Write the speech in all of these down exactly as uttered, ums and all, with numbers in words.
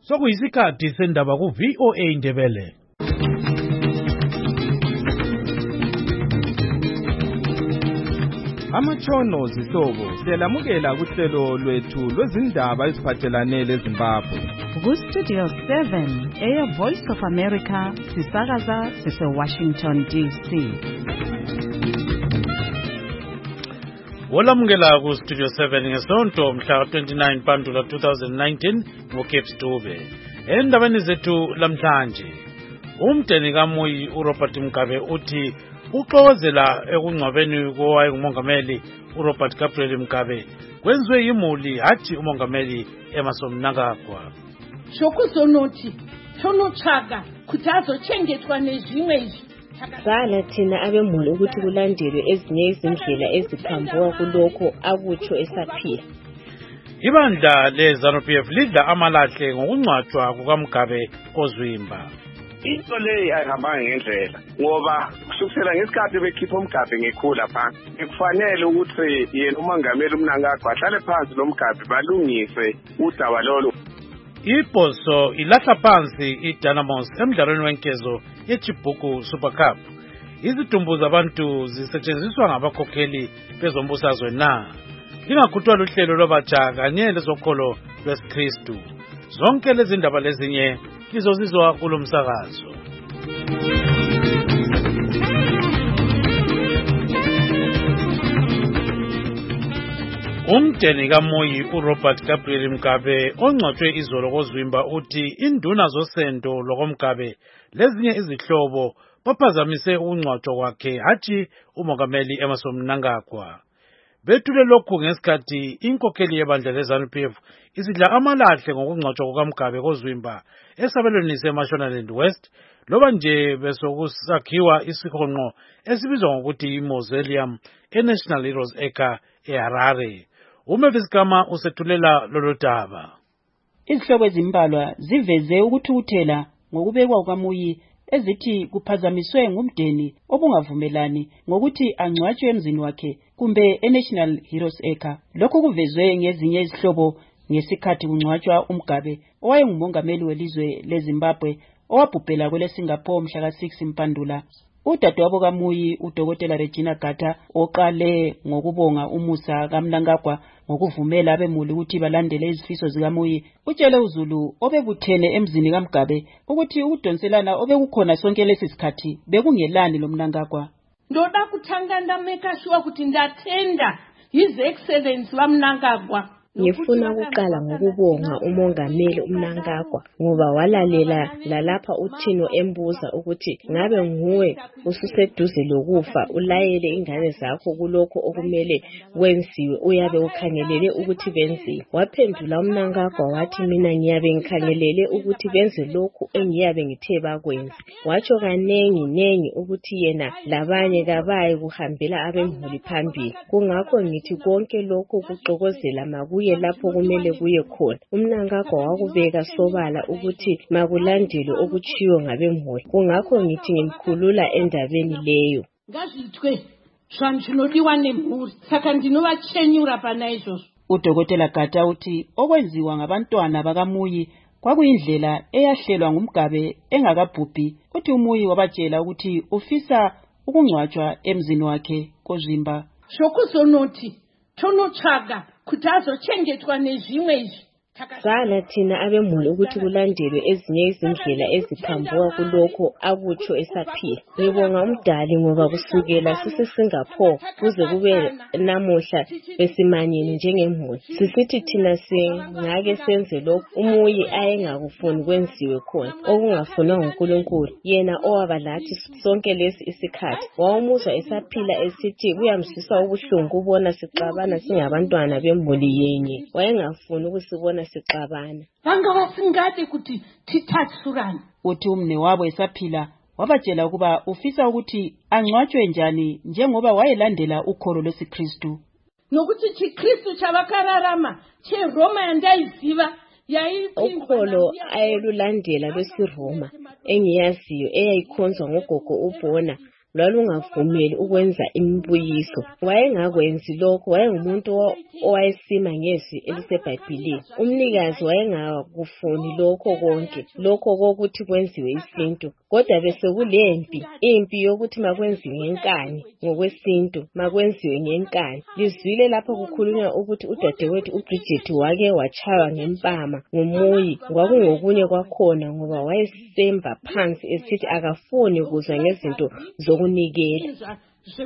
sokuyisikhathi sendaba ku V O A Ndebele. Amatshono zihlobo siyalamukela kuhlelo lwethu lwezindaba eziphathelane leZimbabwe. Ku Studio seven, Air Voice of America, sisakaza sise Washington D C. Olamukela ku Studio seven ngesonto mhla twenty-nine Mpandula two thousand nineteen ngoCape Stube. Endabeni zethu lamhlanje, umdeni kaMuyi uRobert Mugabe uthi uxokozela ekungcwabeni kowayengumongameli uRobert Gabriel Mugabe kwenziwe yimuli hathi umongameli Emmerson Mnangagwa. Shokuzonothi chonotsvaga kuti azochengetwa nezvimwe izvi. Sala thina abemuli ukuthi kulandelwe ezinye izindlela eziphambuka kulokho akutsho esaphila. Ibandla leZANU-P F lidla amalahle ngokungcwatshwa kukaMugabe kozwimba. Into le ayihamba ngendlela ngoba kusukela ngesikhathi bekhipha uMugabe ngekhula phansi ekufanele ukuthi yena umongameli uMnangagwa ahlale phansi noMugabe balungise udaba lolo. Iposo ilahla phansi iDynamos emdlalweni wenkezo yeChibuku Super Cup. Izidumbu zabantu zisetshenziswa ngabakhokheli bezombusazwe na lingakhuthwa luhlelo lwabatsha kanye lezokholo lwesikristu. Zonke lezi ndaba lezinye lizozizwa kulomsakazo. Umdeni kaMuyi uRobert Gabriel Mugabe ongcwatshwe izolo kozwimba uthi induna zosendo lokoMugabe lezinye izihlobo baphazamise ukungcwatshwa kwakhe hathi umongameli Emmerson Mnangagwa. Bethule lokhu ngesikhathi inkokheli yebandla leZANU-P F isidla amalahle ngokungcwatshwa kukaMugabe kozwimba esabelweni seMashonaland West loba nje besokusakhiwa isihonqo esibizwa ngokuthi iMausoleum eNational Heroes Acre eHarare. Umavis Kama usethulela lolo daba. Izihlobo ezimbalwa ziveze ukuthukuthela ngokubekwa kwaMuyi ezithi kuphazamiswe ngumdeni obungavumelani ngokuthi angcwatshwe emzini wakhe kumbe eNational Heroes Acre. Lokho kuvezwe ngezinye izihlobo ngesikhathi kungcwatshwa uMugabe owayengumongameli welizwe leZimbabwe owabhubhela kwele Singapore mhla ka six Mpandula. Udadewabo kaMuyi uDokotela Regina Gata oqale ngokubonga umusa kaMnangagwa ngokuvumela abemuli ukuthi balandele izifiso zikaMuyi utshele uZulu obebuthene emzini kaMugabe ukuthi ukudonselana obekukhona sonke lesi sikhathi bekungelani lo Mnangagwa. Ndoda kuthanga ndameka sure ukuthi ndatenda his excellency waMnangagwa. Ngifuna ukuqala ngokubonga umongameli uMnangagwa ngoba walalela lalapha uThino embuza ukuthi ngabe nguwe ususeduze lokufa ulayele ingane zakho kulokho okumele kwenziwe uyabe ukhangelele ukuthi benziwe. Waphendula uMnangagwa wathi mina ngiyabe ngikhangelele ukuthi benze lokho engiyabe ngithe bakwenze. Watsho kanengi nengi ukuthi yena labanye kabaye kuhambela abemhuli phambili. Kungakho ngithi konke lokho kuxokozela makuye lapho kumele kuye khona. uMnangagwa wakubeka sobala ukuthi makulandelwe okuchiyo ngabemholi. Kungakho ngithi ngimkhulula endabeni leyo. Ngazithwe shanjinodiwa nemhuri saka ndinovachenyura pana izvozvo. UDokotela Gata uthi okwenziwa ngabantwana bakaMuyi kwakuyindlela eyahlelwa nguMugabe engakabhubhi. Uthi uMuyi wabatshela ukuthi ufisa ukungcwatshwa emzini wakhe kozwimba. Shokuzonothi chonotsvaga kuti azochengetwa nezvimwe izvi. Sala thina abemuli ukuthi kulandelwe ezinye izindlela eziphambuka kulokho akutsho esaphila. Ngibonga umdali ngoba kusukela sise Singapore kuze kube namuhla besimanyeni njengemhuli. Sisithi thina singake senze lokho uMuyi ayengakufuni kwenziwe khona okungafunwa nguNkulunkulu. Yena owaba lathi sonke lesi isikhathi wawumuza esaphila esithi kuyamsisa ubuhlungu kubona sixabana singabantwana bemhuli yenye. Wayengafuni ukusibona sixabana. Vanga vasingade kuti tithatsurana. Uthi umne wabo esaphila wabatshela ukuba ufisa ukuthi angcwatshwe njani njengoba wayelandela ukholo lwesikristu. Nokuthi chiKristu chavakararama cheRoma yandayiziva ukholo ayelulandela lwesiRoma engiyaziyo eyayikhonzwa ngogogo uBona lwalungavumeli ukwenza imbuyiso. Wayengakwenzi lokho, wayengumuntu owayesima ngezwi eliseBhayibhelini. Umnikazi wayengakufuni lokho konke, lokho kokuthi kwenziwe isintu. Kodwa bese kulempi, impi yokuthi makwenziwe ngenkani ngokwesintu, makwenziwe ngenkani. Lizwile lapho kukhulunywa ukuthi udadewethu uBridget wake watshaywa ngempama ngomuyi. Kwakungokunye kwakhona ngoba wayesemba phansi esithi akafuni kuzwa ngezinto zokunikela.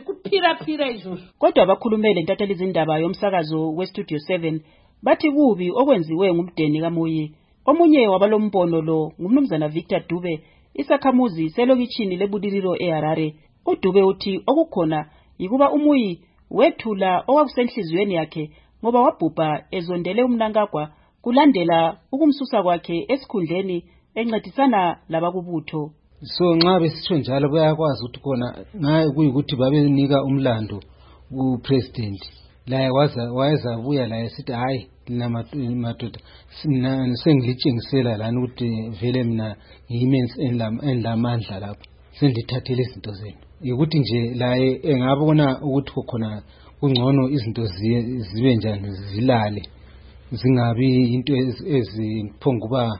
Kodwa abakhulumele ntatheli izindaba yomsakazo weStudio seven bathi kubi okwenziwe ngumdeni kaMuyi. Omunye wabalombono lo ngumnumzana Victor Dube, isakhamuzi selokitshini lebudililo eHarare. uDube uthi okukhona yikuba uMuyi wethula okwakusenhliziyweni yakhe ngoba wabhubha ezondele umnankagwa kulandela ukumsusa kwakhe esikhundleni encedisana labakubutho. So nxa besitsho njalo bayakwazi ukuthi khona ngaye kuyikuthi babenika umlando kupresident la waza wayeza buya la esithi hayi madoda sengilitshengisela lana ukuthi vele mina yimens enlamandla lapho sendithathele izinto zenu ukuthi nje la engabona ukuthi khona kungcono izinto zibe njani zilale zingabi into eziphonga kuba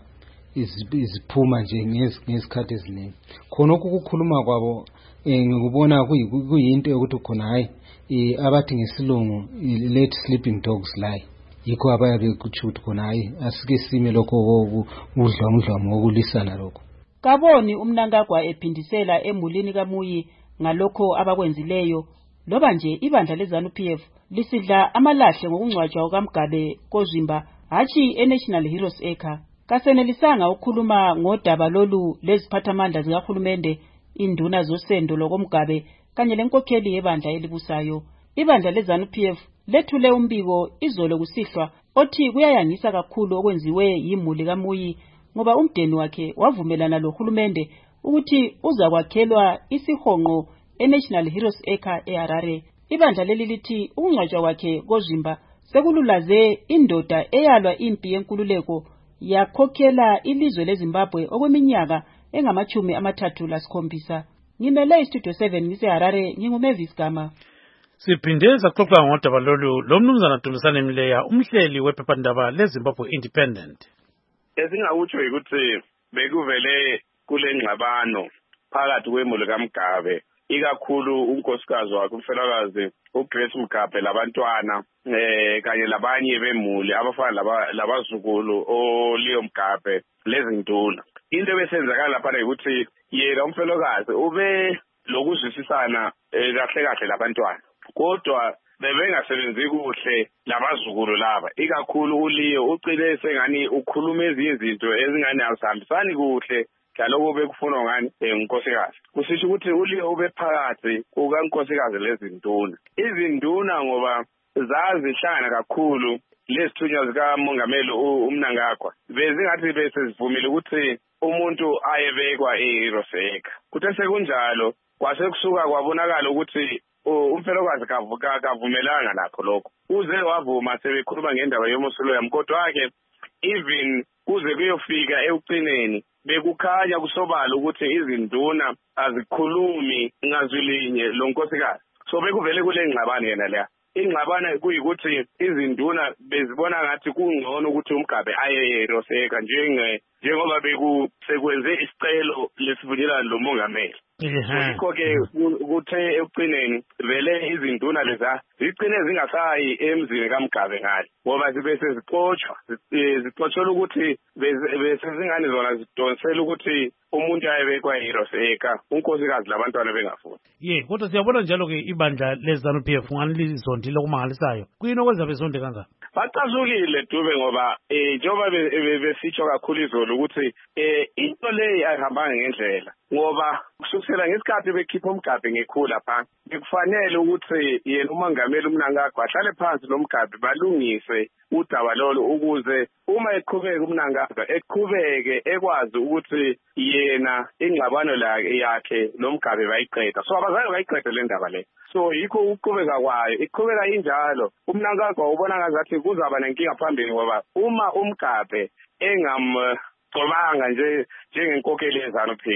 iziphuma nje ngesikhathi eziningi. Khona ukukhuluma kwabo ngikubona kuyinto ukuthi khona hayi abathi ngesilungu let sleeping dogs lie. Yikho abayabe kutsho ukuthi khona hayi asike sime lokho udlwangudlwangu wokulisana lokho. Kaboni umnankagwa ephindisela emulini kaMuyi ngalokho abakwenzileyo. Loba nje ibandla leZANU P F lisidla amalahle ngokungcwatshwa kukaMgabe Kozimba hatshi eNational Heroes Acre. Kasenelisanga ukukhuluma ngodaba lolu leziphathamandla zikahulumende, induna zosendo lokomgabe kanye lenkokheli yebandla elibusayo. Ibandla leZANU P F lethule umbiko izolo kusihlwa othi kuyayangisa kakhulu okwenziwe yimuli kaMuyi ngoba umdeni wakhe wavumelana lohulumende ukuthi uza kwakhelwa isihonqo eNational Heroes Acre eHarare. Ibandla leli lithi ukungcwatshwa kwakhe Kozimba sekululaze indoda eyalwa impi yenkululeko yakhokhela ilizwe leZimbabwe okweminyaka engamachumi amathathu lasikhombisa. Ngimele iStudio seven ngiseHarare, nginguMavis Gama. Siphinde saxoxa ngodaba lolu lomnumzana Dumisani Mleya, umhleli wephephandaba leZimbabwe Independent. Esingakutsho ukuthi bekuvele kule ngxabano phakathi kwemuli kaMgabe, ikakhulu unkosikazi wakhe umfelokazi uGrace Mgabe labantwana eh kanye labanye bemuli abafana labazukulu oLeo Mgabe lezinduna. Into ebesenzakala lapha ukuthi yena umfelokazi ube lokuzwisisana kahle kahle labantwana, kodwa bebengasebenzi kuhle labazukulu laba, ikakhulu uLeo ucile sengani ukhuluma ezinye izinto ezingani azihambisani kuhle ngaloko bekufunwa ngani unkosikazi. Kusisho ukuthi uLeo ube phakathi kukankosikazi lezinduna. Izinduna ngoba zazihlangana kakhulu lesithunywa zikamongameli uMnangagwa bezingathi bese zivumile ukuthi umuntu ayebekwa eHeroes Acre. Kuthe sekunjalo kwase kusuka kwabonakala ukuthi umfelokazi kavumelanga nakho lokho. Uze wavuma sebekhuluma ngendaba yomusulo yami, kodwa ke even kuze kuyofika ekugcineni bekukhanya kusobala ukuthi izinduna azikhulumi ngazwilinye lo nkosikazi. So bekuvele kule ngxabano yena la. Ingxabano kuyikuthi izinduna bezibona ngathi kungcono ukuthi uMgabe aye eHeroes Acre njenge njengoba bekusekwenze isicelo lesivunyelwano lomongameli. Yikho ke kuthe ekugcineni vele izinduna leza zigcine zingasayi emzini kaMgabe ngale ngoba zibe sezixoshwa zixotshelwa ukuthi bese zingane zona zidonsela ukuthi umuntu ayebekwa eHeroes Acre unkosikazi labantwana bengafuni. Ye kodwa siyabona njalo ke ibandla leZANU P F ngani lizondile okumangalisayo. Kuyini okwenza besonde kangaka? Bacazukile Dube ngoba eh njengoba besitsho kakhulu izolo ukuthi eh into le ayihambanga ngendlela ngoba kusukela ngesikhathi bekhipha uMgabe ngekhula phansi bekufanele ukuthi yena umongameli uMnangagwa ahlale phansi noMgabe balungise udaba lolo ukuze uma eqhubeka uMnangagwa eqhubeke ekwazi ukuthi yena ingxabano yakhe noMgabe bayiqeda. So abazange bayiqede le ndaba le. So yikho ukuqhubeka kwayo iqhubeka injalo uMnangagwa ubona ngathi kuzaba nenkinga phambili ngoba uma uMgabe engam Tolanga nje njengenkokheli yeZANU P F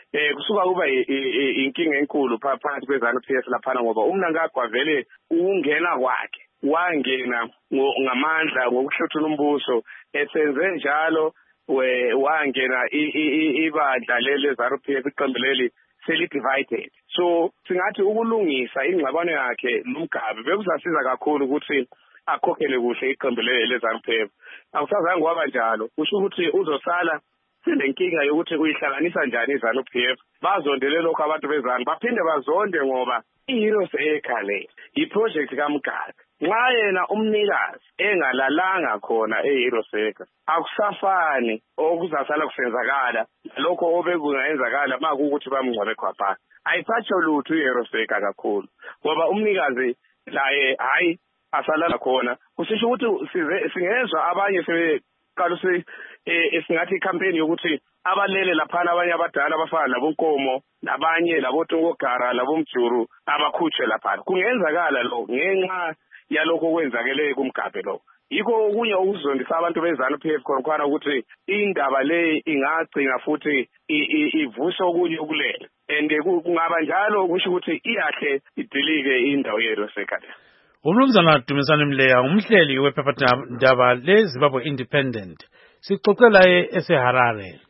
eh kusuka kuba inkinga enkulu phakathi kweZANU P F laphana ngoba uMnangagwa vele ungena kwakhe wangena ngamandla ngokuhlothula umbuso esenze njalo we wangena ibandla lele ZANU P F iqembu leli seli divided. So singathi ukulungisa ingxabano yakhe noMgabe bekuzasiza kakhulu ukuthi akhokhele kuhle iqembu lele ZANU P F. Akusazange kwaba njalo kusho ukuthi uzosala sinenkinga yokuthi uyihlanganisa njani iZANU P F. Bazondele lokho abantu beZANU baphinde bazonde ngoba iHeroes ekhale iproject kaMgabe nxa yena umnikazi engalalanga khona eHeroes Eka akusafani okuzasala kusenzakala lokho obekungayenzakala makukuthi bamngcwabe khwapha ayiphathe lutho iHeroes Eka kakhulu ngoba umnikazi laye hayi asalala khona kusisho ukuthi singezwa abanye sebeqala si esingathi icampaign yokuthi abalele laphana abanye abadala abafana labonkomo nabanye labotongogara labomjuru abakhutshe laphana kungenzakala lo ngenxa yalokho kwenzakele kuMgabe lo yikho okunye ukuzondisa abantu beZANU P F khona ukuthi indaba le ingagcina futhi ivusha okunye ukulela and kungaba njalo kusho ukuthi iyahle idilike indawo yeHeroes Eka. Umnumzana Dumisani Mleya umhleli wephephandaba leZimbabwe Independent sixoxela eseHarare.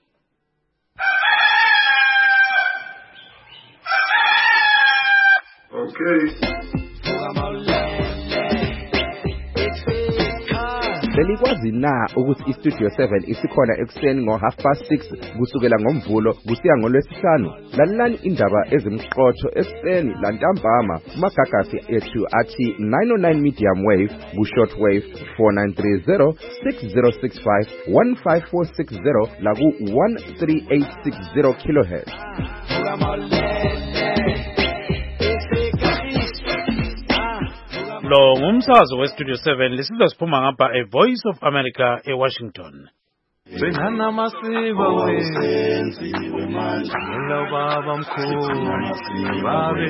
Okay. Belikwazi na ukuthi iStudio seven isikhona ekuseni ngo half past six kusukela ngomvulo kusiya ngolwesihlanu. Lalelani indaba ezimqotho ekuseni lantambama kumagagasi ethu athi nine oh nine medium wave ku short wave four nine three zero six zero six five one five four six zero la ku one three eight six zero kilohertz. Lo ngumsakazo weStudio seven lisizwa siphuma ngapha e Voice of America e Washington. Sengana masiba wenzi wemanje ngelo baba mkhulu babe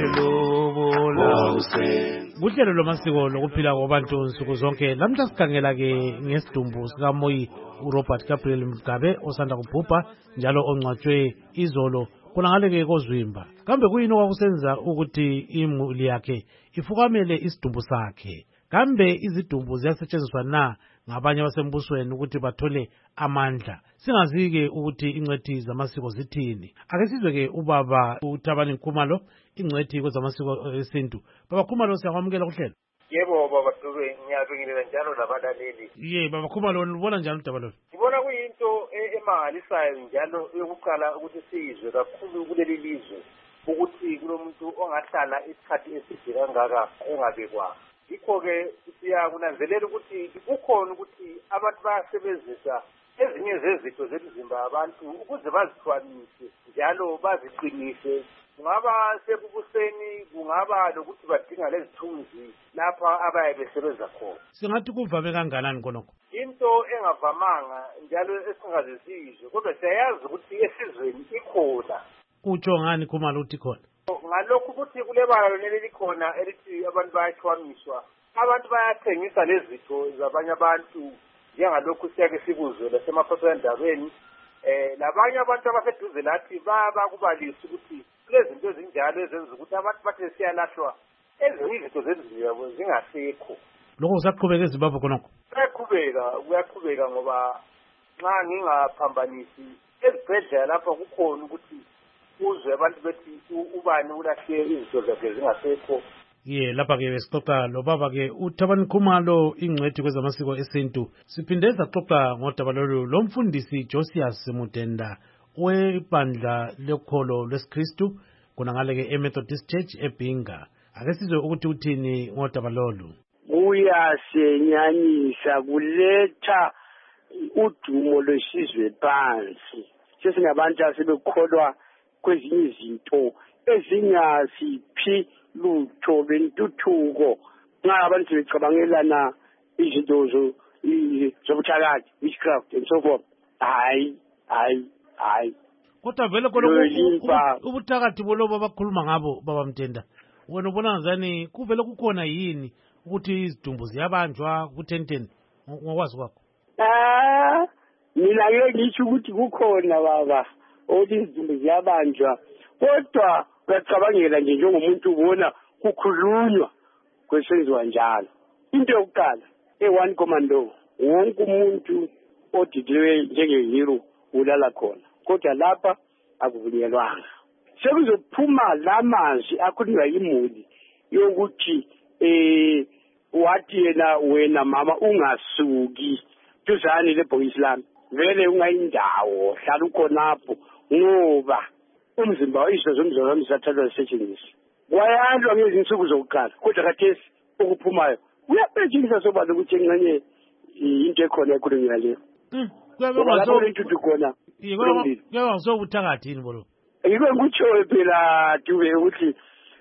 lobola usenzi. Kuhlelo lomasiko lokuphila kwabantu nsuku zonke lamhla sikhangela ke ngesidumbu sikaMoyi uRobert Gabriel Mugabe osanda kubhubha njalo ongcwatshwe izolo kunangale ke kozwimba. Kambe kuyini okwakusenza ukuthi imuli yakhe ifukamele isidumbu sakhe? Kambe izidumbu ziyasetshenziswa na ngabanye abasembusweni ukuthi bathole amandla? Singazike ukuthi ingcethi zamasiko zithini. Ake sizwe ke ubaba uThabani Nkumalo ingcethi kwezamasiko esintu. Baba Nkumalo siyakwamukela kuhlelo. Yebo baba Dube ngiyabingelela njalo labalaleli. Ye baba Nkumalo ubona njani udaba lo? Ngibona kuyinto emangalisayo njalo yokuqala ukuthi sizwe kakhulu kuleli lizwe ukuthi kulomuntu ongahlala isikhathi eside kangaka engabekwa. Yikho-ke siyakunanzelela ukuthi kukhona ukuthi abantu bayasebenzisa ezinye zezitho zemizimba yabantu ukuze bazithwamise njalo baziqinise. Kungaba sebubuseni, kungaba lokuthi badinga lezithunzi lapha abaye besebenza khona. Singathi kuvame kanganani konoko? Into engavamanga njalo esingazizizwe kodwa siyayazi ukuthi esizweni ikhona. Utsho ngani Khumalo uthi khona? Ngalokho ukuthi kulebala leli likhona elithi abantu bayathwamiswa. Abantu bayathengisa lezitho zabanye abantu njengalokhu siyake sikuzwe lasemaphephandabeni. Eh labanye abantu abaseduze lathi bayakubalisa ukuthi kulezinto ezinjalo ezenza ukuthi abantu bathe siyalahlwa ezinye izinto zezindlu yabo zingasekho. Lokho kusaqhubeka eZimbabwe konoko? Kuyaqhubeka, kuyaqhubeka ngoba nxa ngingaphambanisi ezibhedlela lapha kukhona ukuthi uzwe abantu bethi ubani ulahle izinto zakhe zingasekho. Ye lapha ke besixoxa lo baba ke uThabani Nkumalo ingcwethi kwezamasiko esintu. Siphinde saxoxa ngodaba lolu lomfundisi Josias Mudenda webandla lekholo lesiKristu kunangale ke eMethodist Church eBinga. Ake sizwe ukuthi uthini ngodaba lolu. Kuyasenyanyisa kuletha udumo lwesizwe phansi. Sesingabantu asebekholwa kwezinye izinto ezingasiphi lutho bentuthuko nxa abantu becabangelana izinto zobuthakathi witchcraft and so forth. Hayi hayi hayi kodwa vele khona ubuthakathi bolobo abakhuluma ngabo baba Mtenda wena ubona ngazani kuvele kukhona yini ukuthi izidumbu ziyabanjwa kuthenteni ngokwazi kwakho? Ah mina ngeke ngisho ukuthi kukhona baba ukuthi izidumbu ziyabanjwa kodwa uyacabangela nje njengomuntu ubona kukhulunywa kwesenziwa njalo. Into yokuqala e-one commando wonke umuntu odidilwe njengehero ulala khona kodwa lapha akuvunyelwanga. Sekuzophuma lamazwi akhulunywa imuli yokuthi eh wathi yena wena mama ungasuki duzane lebhokisi lami vele ungayindawo hlala ukhonapho ngoba umzimba wayisho zomzimba wami sathathwa isetshenziswa wayandwa ngezinsuku zokuqala kodwa khathesi okuphumayo uyaphetshisa sobala ukuthi engxenye into ekhona ekhulunywa leyo kube ngaso into khona kube ngaso ubuthakathini bolo yiko ngitsho phela dube ukuthi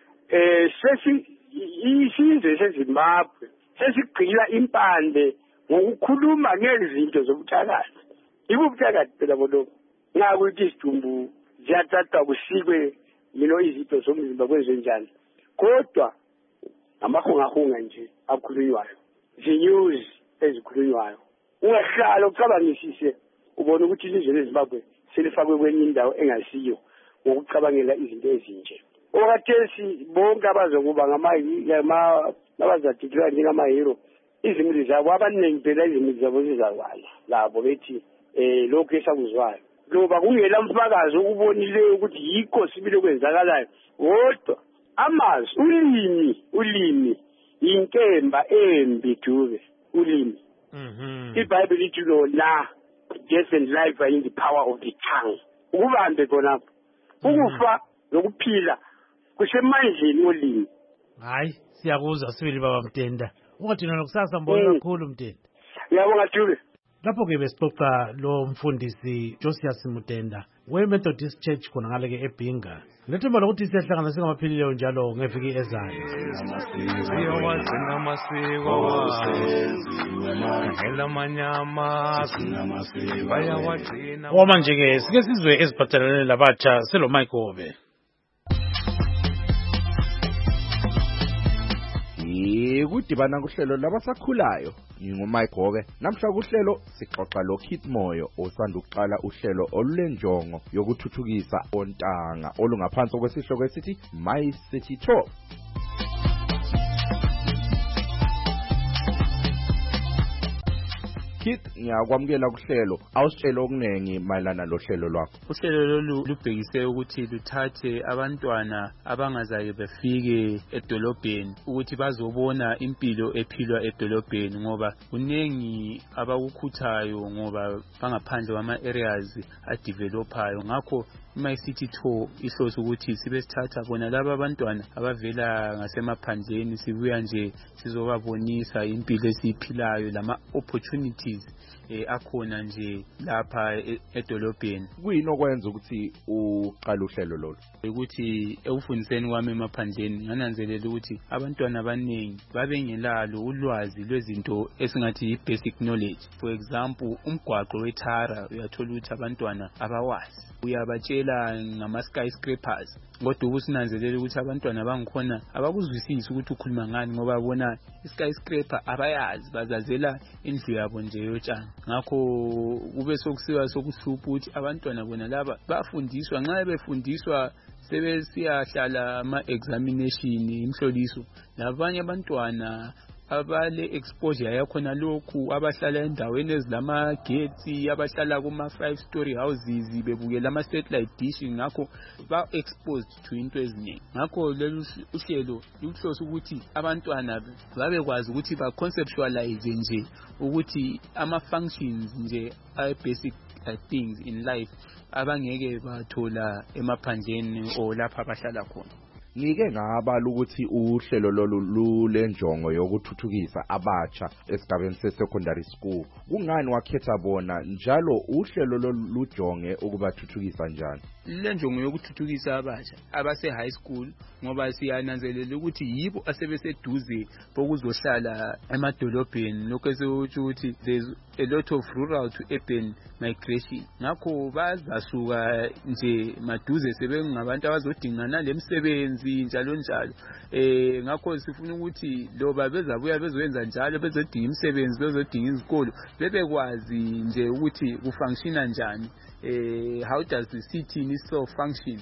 eh sesi isizwe seZimbabwe sesigcila impande ngokukhuluma ngezinto zobuthakathi. Ibubuthakathi phela bolo ngakuthi isidumbu ziyathatha kusikwe yino izinto zomzimba kwenze njani kodwa amahungahunga nje akhulunywayo zinews ezikhulunywayo ungahlala ucabangisise ubona ukuthi ilizwe leZimbabwe selifakwe kwenye indawo engasiyo ngokucabangela izinto ezinje. Okathesi bonke abazokuba ngama nabazadidilwa njengamahero izimuli zabo abaningi phela izimuli zabo zizakwala labo bethi eh lokhu esakuzwayo loba kungela mfakazi ukubonileyo ukuthi yikho sibile kwenzakalayo kodwa amazwi ulimi ulimi inkemba embi dube ulimi mhm iBhayibheli lithi lona death and life are in the power of the tongue ukubambe khona ukufa nokuphila kusemandleni olimi. Hayi siyakuzwa sibili baba Mtenda ungathi nalo kusasa mbona kakhulu Mtenda. Yabonga Dube. Lapho ke besixoxa lo mfundisi Josias Mutenda we-Methodist Church khona ngale ke eBhinga. Lethemba lokuthi siyahlangana singamaphilileyo njalo ngeviki ezayo. Siyawagcina amasiko wasenziwe manyama bayawagcina. Manje ke sike sizwe eziphathelene labatsha selo Michael. Yekudibana kuhlelo labasakhulayo ngingumaigobe namhla kuhlelo sixoxa lo Kit Moyo osanda ukuqala uhlelo olulenjongo yokuthuthukisa ontanga olungaphansi kwesihloko esithi My City Talk. Kit ngiyakwamukela kuhlelo awusitshela okunengi mayelana lohlelo lwakho. Uhlelo lolu lubhekise ukuthi luthathe abantwana abangazake befike edolobheni ukuthi bazobona impilo ephilwa edolobheni ngoba kunengi abakukhuthayo ngoba bangaphandle kwama areas adevelopayo ngakho My City Tour ihloso ukuthi sibe sithatha bona laba abantwana abavela ngasemaphandleni sibuya nje sizobabonisa impilo esiphilayo lama opportunities eh akhona nje lapha edolobheni. Kuyini okwenza ukuthi uqala uhlelo lolu? Ukuthi ekufundiseni kwami emaphandleni ngananzelela ukuthi abantwana abaningi babengelalo ulwazi lwezinto esingathi basic knowledge. For example, umgwaqo wethara uyathola ukuthi abantwana abawazi. Uyabatshela ngama skyscrapers kodwa ubusinanzelela ukuthi abantwana bangikhona abakuzwisisi ukuthi ukhuluma ngani ngoba bona skyscraper abayazi bazazela indlu yabo nje yotshani. Ngakho kube sokusiwa sokuhlupha ukuthi abantwana bona laba bafundiswa nxa befundiswa sebe siyahlala ama examination imhloliso labanye abantwana abale exposure yakhona lokhu abahlala endaweni ezilama gates abahlala kuma five story houses bebukela ama satellite dish ngakho ba exposed to into eziningi. Ngakho lelu uhlelo luhloso ukuthi abantwana babekwazi ukuthi ba conceptualize nje ukuthi ama functions nje are basic uh, things in life abangeke bathola emaphandleni o lapha abahlala khona. Ngike ngabala ukuthi uhlelo lolu lulenjongo yokuthuthukisa abatsha esigabeni se-secondary school. Kungani wakhetha bona njalo uhlelo lolu lujonge ukubathuthukisa njani? Lenjongo yokuthuthukisa abatsha abase high school ngoba siyananzelela ukuthi yibo asebeseduze bokuzohlala emadolobheni lokho esekuthi ukuthi there's a lot of rural to urban migration. Ngakho bazasuka nje maduze sebengabantu abazodingana lemsebenzi njalo njalo. Eh ngakho sifuna ukuthi loba bezabuya bezoyenza njalo bezodinga imisebenzi bezodinga izikolo bebekwazi nje ukuthi kufunctiona njani uh, how does the city in itself function.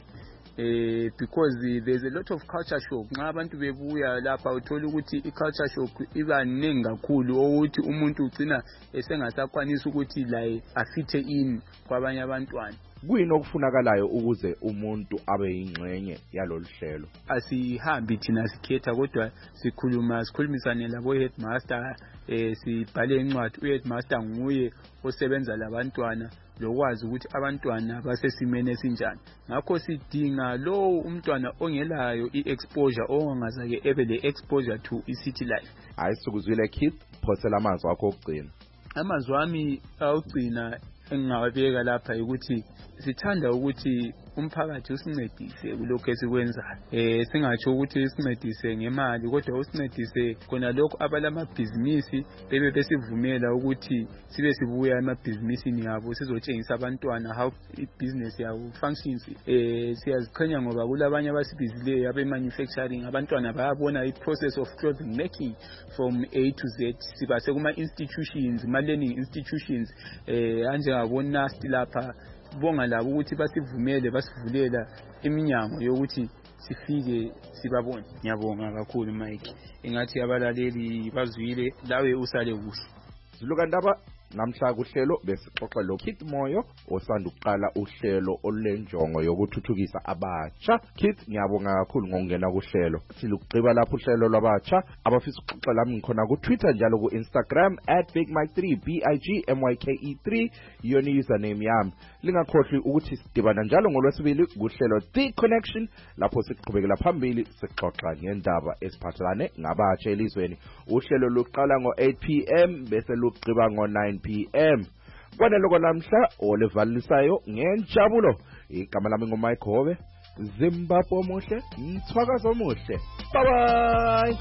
Uh, because uh, there's a lot of culture shock. Nxa abantu bebuya lapha uthola ukuthi i-culture shock iba ningi kakhulu ukuthi umuntu ugcina esengasakwanisa ukuthi la afithe in kwabanye abantwana. Kuyini okufunakalayo ukuze umuntu abe yingxenye yalolu hlelo? Asihambi thina sikhetha kodwa sikhuluma sikhulumisane labo headmaster, eh sibhale incwadi. U-headmaster nguye osebenza labantwana lokwazi ukuthi abantwana basesimene esinjani. Ngakho sidinga lo umntwana ongelayo i-exposure ongazake ebe le exposure to i-city life. Ayisukuzwile Keith, phosela amazwi akho okugcina. Amazwi ami awugcina engingawabeka lapha ukuthi sithanda ukuthi umphakathi usincedise kulokho esikwenzayo. Eh singatsho ukuthi usincedise ngemali kodwa usincedise khona lokho abalamabhizinisi bebe besivumela ukuthi sibe sibuya emabhizinisini yabo sizotshengisa abantwana how ibusiness yabo functions. Eh siyaziqhenya ngoba kulabanye abasibizileyo abe manufacturing abantwana bayabona i-process of clothing making from A to Z. Sibase kuma institutions, ma learning institutions eh anje ngabonasti lapha bonga labo ukuthi basivumele basivulela iminyango yokuthi sifike sibabone. Ngiyabonga kakhulu Mike. Ingathi abalaleli bazwile lawe usale kuhle. Zilukandaba namhla kuhlelo besixoxa lo Keith Moyo osanda ukuqala uhlelo olulenjongo yokuthuthukisa abatsha. Keith, ngiyabonga kakhulu ngokungena kuhlelo. Silugqiba lapho uhlelo lwabatsha abafisa ukuxoxa lami ngikhona ku Twitter njalo ku Instagram at big mike three B I G M Y K E three yona username yami. Lingakhohlwi ukuthi sidibana njalo ngolwesibili kuhlelo The Connection lapho siqhubekela phambili sixoxa ngendaba esiphathelane ngabatsha elizweni. Uhlelo luqala ngo eight p m bese lugqiba ngo nine p m Kwaneloko namhla olevalisayo ngenjabulo. Igama lami nguMike Hove. Zimbabwe muhle, mthwakazo muhle. Bye bye.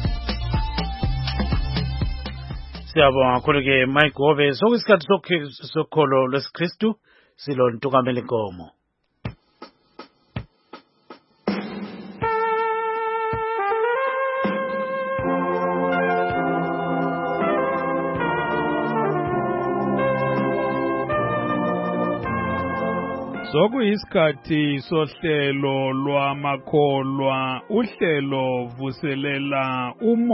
Siyabonga kakhulu ke Mike Hove. Sokusikhathi sokholo lwesikristu silo ntukamela inkomo. Sokuyisikhathi sohlelo lwamakholwa, uhlelo vuselela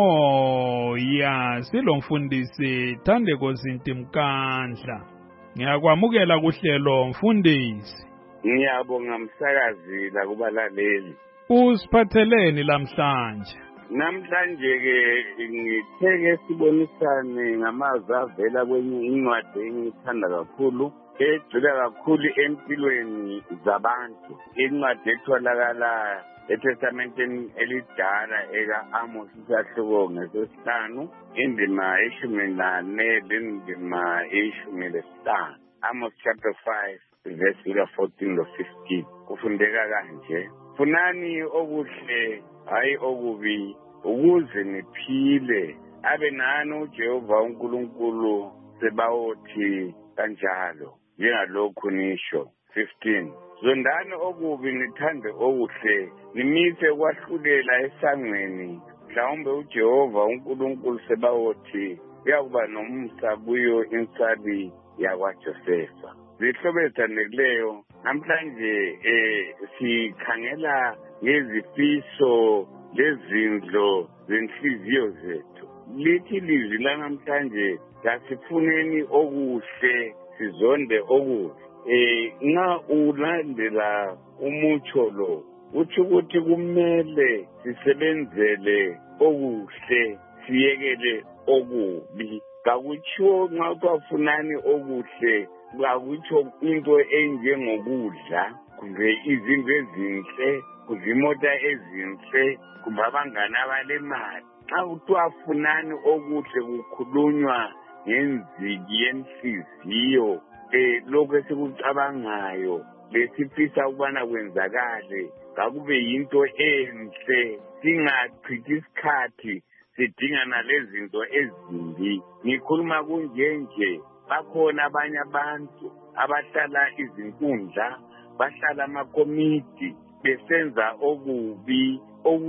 umoya, silomfundisi Thandeko Zintimkandla. Ngiyakwamukela kuhlelo mfundisi. Ngiyabonga msakazi la kubalaleli. Usiphatheleni lamhlanje? Namhlanje ke ngitheke sibonisane ngamazwi avela kwenye incwadi engithanda kakhulu egxila kakhulu empilweni zabantu. Incwadi etholakala eTestamenteni elidala eka-Amos isahluko ngesesihlanu indima eyishumi nane lendima eyishumi lesihlanu. Amos chapter five verse fourteen to fifteen kufundeka kanje: funani okuhle hayi okubi ukuze niphile, abe nani uJehova uNkulunkulu sebawothi kanjalo njengalokhu nisho. fifteen zondani okubi nithande okuhle, nimise ukwahlulela esangweni, mhlawumbe uJehova uNkulunkulu sebawothi uyakuba nomsa kuyo insabi yakwaJosefa. Zihlobo ezithandekayo, namhlanje eh sikhangela ngezifiso lezindlo zenhliziyo zethu. Lithi lizwi lanamhlanje lasifuneni okuhle sizonde okuhle. Eh nxa ulandela umutsho lo uthi ukuthi kumele sisebenzele okuhle siyekele okubi. Kakutsho nxa kwafunani okuhle kakutsho into enjengokudla kumbe izinto ezinhle kumbe imota ezinhle kumbe abangane abalemali. Xa kuthiwa funani okuhle kukhulunywa ngenziki yenhliziyo, eh lokho esikucabangayo lesifisa ukubana kwenzakale kakube yinto enhle, singachithi isikhathi sidingana lezinto ezimbi. Ngikhuluma kunjenje, bakhona abanye abantu abahlala izinkundla, bahlala amakomiti besenza okubi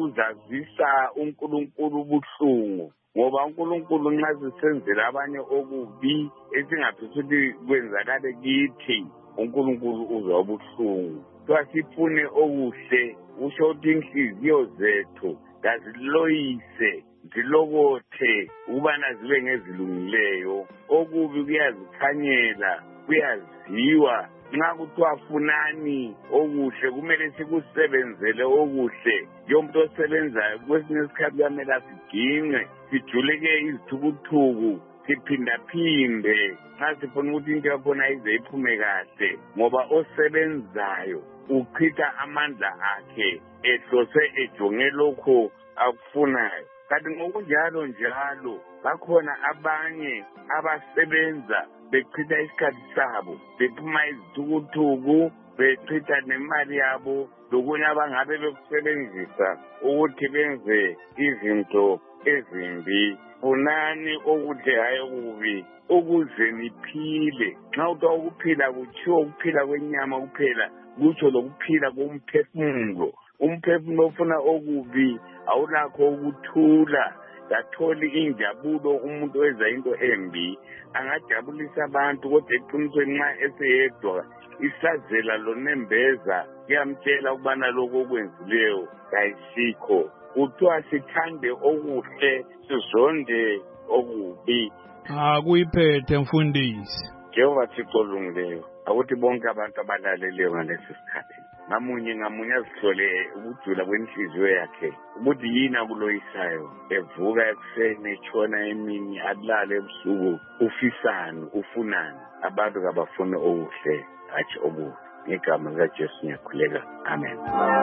okuzazisa uNkulunkulu ubuhlungu, ngoba uNkulunkulu nxa sisenzela abanye okubi esingafisa ukuthi kwenzakale kithi uNkulunkulu uzwa ubuhlungu. Kuthiwa sifune okuhle, usho ukuthi inhliziyo zethu kaziloyise zilokothe ukubana zibe ngezilungileyo. Okubi kuyazikhanyela, kuyaziwa. Nxa kuthiwa funani okuhle kumele sikusebenzele okuhle. Yomuntu osebenzayo kwesinye isikhathi kuyamele asiginqe, sijuleke izithukuthuku, siphindaphinde nxa sifuna ukuthi into yakhona ize iphume kahle, ngoba osebenzayo uchitha amandla akhe ehlose ejonge lokho akufunayo. Kanti ngokunjalo njalo bakhona abanye abasebenza bechitha isikhathi sabo, bephuma izithukuthuku, bechitha nemali yabo lokunye abangabe bekusebenzisa ukuthi benze izinto ezimbi. Funani okuhle hayi okubi ukuze niphile. Nxa uthiwa ukuphila kutshiwo ukuphila kwenyama kuphela, kutsho lokuphila komphefumulo. Umphefumulo ofuna okubi awulakho ukuthula, katholi injabulo. Umuntu wenza into embi angajabulisa abantu, kodwa eqinisweni nxa eseyedwa isazela lonembeza kuyamtshela ukubana lokho okwenzileyo kayisikho. Kuthiwa sithande okuhle sizonde okubi. Akuyiphethe mfundisi. Jehova Thixo olungileyo, akuthi bonke abantu abalaleleyo ngalesi sikhathi ngamunye ngamunye azihlole ukujula kwenhliziyo yakhe ukuthi yini akuloyisayo. Evuka ekuseni etshona emini alala ebusuku, ufisani ufunani. Abantu kabafune okuhle hatshi okubi. Ngegama likaJesu ngiyakhuleka, amen.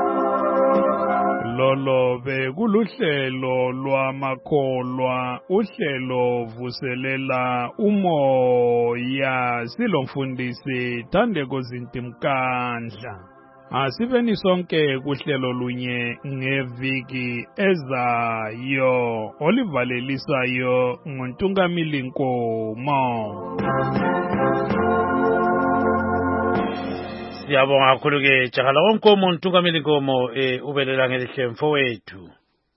Lolo bekuluhlelo lwamakholwa, uhlelo vuselela umoya, silomfundisi Thandeko Zintimkandla. Asibeni sonke kuhlelo lunye ngeviki ezayo olivalelisayo nguNtungamili Nkomo. Siyabonga kakhulu ke Jakala Nkomo, uNtungamili Nkomo eh ubelela ngelihle mfowethu.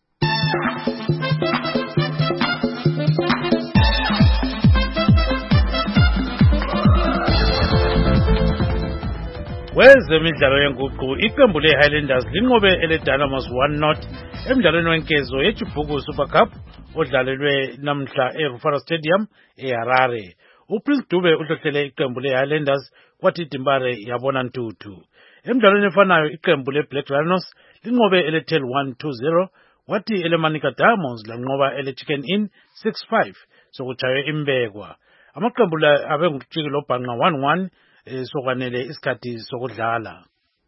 Wezemidlalo yenguqu iqembu leHighlanders linqobe eleDynamos one zero emidlalweni wenkezo yeChibuku Super Cup odlalelwe namhla eRufaro Stadium eHarare. uPrince Dube uhlohlele iqembu leHighlanders kwathi iDimbare yabona ntuthu. Emidlalweni efanayo iqembu leBlack Lions linqobe eleTel one two zero kwathi eleManika Diamonds lanqoba eleChicken Inn six five sokuchaywe imbekwa. Amaqembu la abengujiki lobhanqa one one sokwanele isikhathi sokudlala.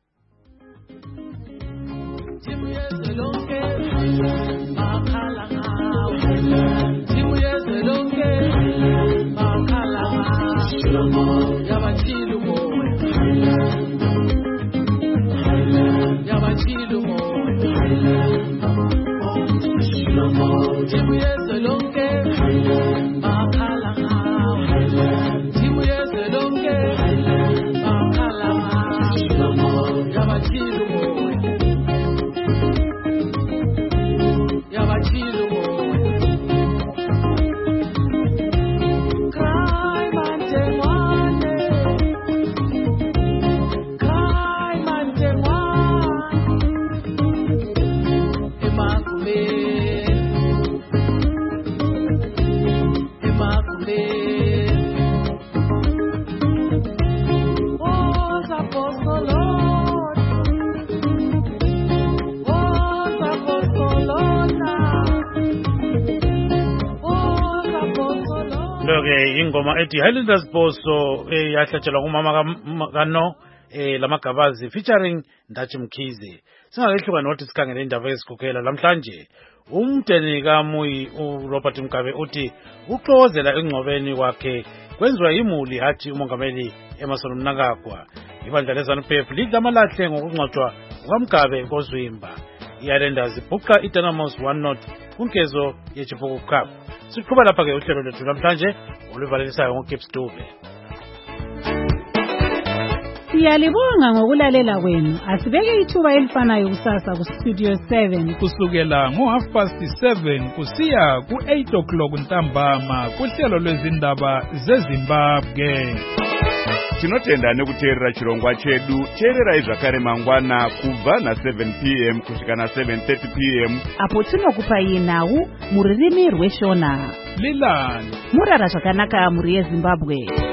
Ingoma ethi Highlanders Boso yahlatshelwa kumama kano lamagabazi featuring Ndachi Mkhize. Singakehluka nothi sikhangele indaba ezikhokhela namhlanje. Umdeni kaMuyi uRobert Mkabe uthi uxokozela engcobeni kwakhe kwenziwa imuli hathi umongameli Emmerson Mnangagwa. Ibandla leZANU-P F lidlamalahle ngokungcotshwa kwaMkabe koZwimba. iHighlanders ibhuqa iDynamos one zero kunkezo yeChibuku Cup. Siqhubeka lapha ke uhlelo lethu namhlanje oluvalelisayo ngoGibbs Dube. Siyalibonga ngokulalela kwenu. Asibeke ithuba elifanayo kusasa ku Studio seven kusukela ngo half past seven kusiya ku eight o'clock ntambama kuhlelo lwezindaba zeZimbabwe. tinotenda nekuteerera chirongwa chedu. Teererai zvakare mangwana kubva na seven p m kusvika na seven thirty p m apo tinokupai nhau mururimi rweshona. Lilani Murara zvakanaka muri yeZimbabwe.